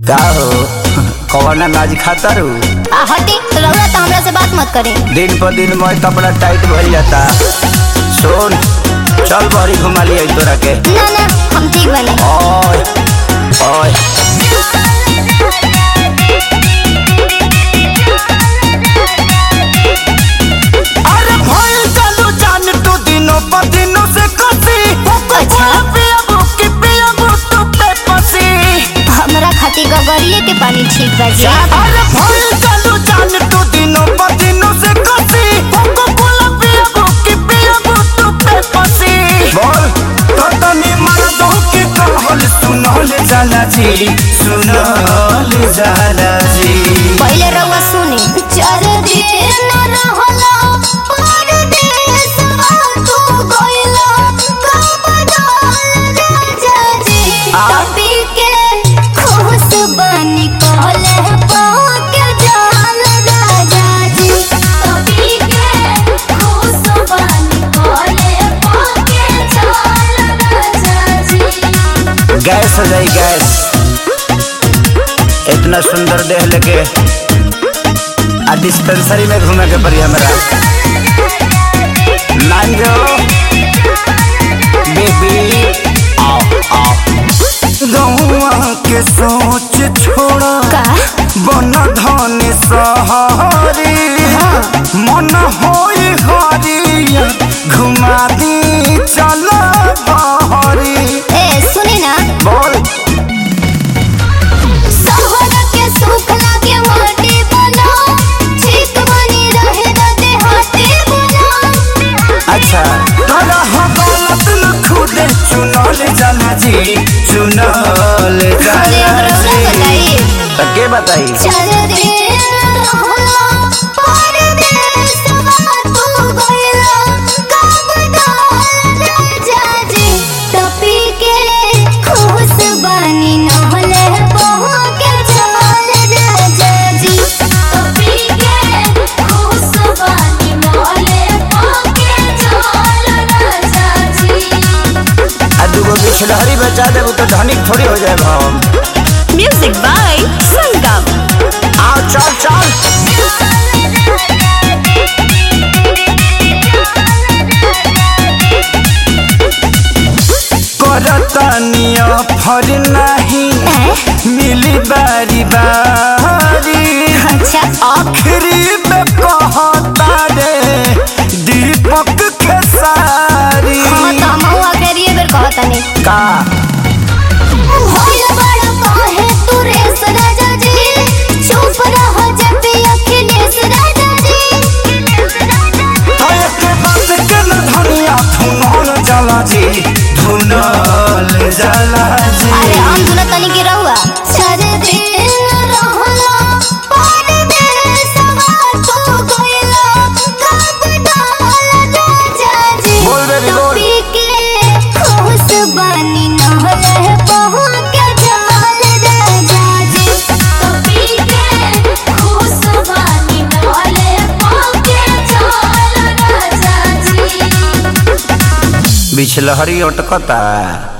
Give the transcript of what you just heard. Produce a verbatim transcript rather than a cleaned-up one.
का हो कौन अनाज खाता रू? हटी रउरा तो हमरा से बात मत करे। दिन पर दिन मैं कपड़ा टाइट भइल जाता। सुन चल बड़ी घुमा लिया तोरा के। ना ना हम ठीक बने। ओए ओए अरे भइल चलू जान तू दिनों पर दिनों से कसी। अच्छा पिया बुकी पिया बुतु पे पसी। हमरा खातिर गगरिए के पानी ठीक बाजी। अरे भइल चलू जान तू दिनों पर दिनों से कसी। कोको कोला पिया बुकी पिया बुतु पे पसी। बोल तो तनी मार दो के कहल सुनल जाला जी सुनल जाला जी। पहले रउआ सुनी चार दिन रहला परदेसवा तू गइला कब डाल राजा जी। तभी के खुश बनी कहले पाके जाल राजा जी। तभी के खुश बनी कहले पाके जाल राजा जी। गैस हो जाई गैस। इतना सुंदर देह लेके आ डिस्पेंसरी में घूमे के पड़ी हमरा। मान जो बेबी आओ आओ। गौआ के सोच छोड़ा का बन धन सहारी। मन होई हरिया घुमा दी चल बहरी। ए सुनी ना बोल सहर के सुख लागे माटी बना ठीक बनी रहे दते हाथी बना। अच्छा तोरा हो गलत न खुदे चुनल जाला जी चुनल अरे जाला हमरा जी। बताई तो के बताई? चल रे रहला परदेसवा तू गइला कब डाल राजा जी। तपी के खुश बनी नहले बहा के जाल राजा जी। तपी के खुश बनी नहले बहा के जाल राजा जी। आ दूगो बिछलहरी बचा देबू तो धनिक थोड़ी हो जाए हम। Music by Sangam. आओ चल चल। करतनिया फर नहीं मिली बारी बारी। अच्छा आखिरी में कहता रे दीपक खेसारी। हाँ तो हम हुआ करिए बेर कहतनी का होइल बड़ा काहे तू रेस राजा जी। चुप रह जब अखिलेश राजा जी। तोय के बात के न धनिया धुनल जाला जी धुनल जाला जी। अरे हम दुना तनी के रहुआ चार दिन रहला परदेसवा तू गइला कब डाल राजा जी। बोल बेबी, बोल। तपी के खुश बनी नहले बहा के जाल राजा जी। तपी के खुश बनी नहले बहा के जाल राजा जी। बिछलहरी अटकता।